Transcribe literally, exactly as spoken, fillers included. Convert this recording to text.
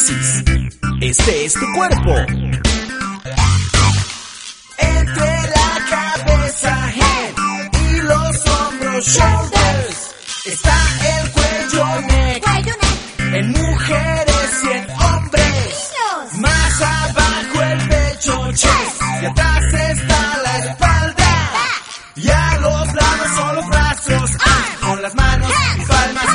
Alexis, este es tu cuerpo. Entre la cabeza, head, y los hombros, shoulders, está el cuello, neck, Cuello, neck. en mujeres y en hombres. Niños. Más abajo el pecho, chest, y atrás está la espalda. Y a los lados son los brazos, ah, con las manos y palmas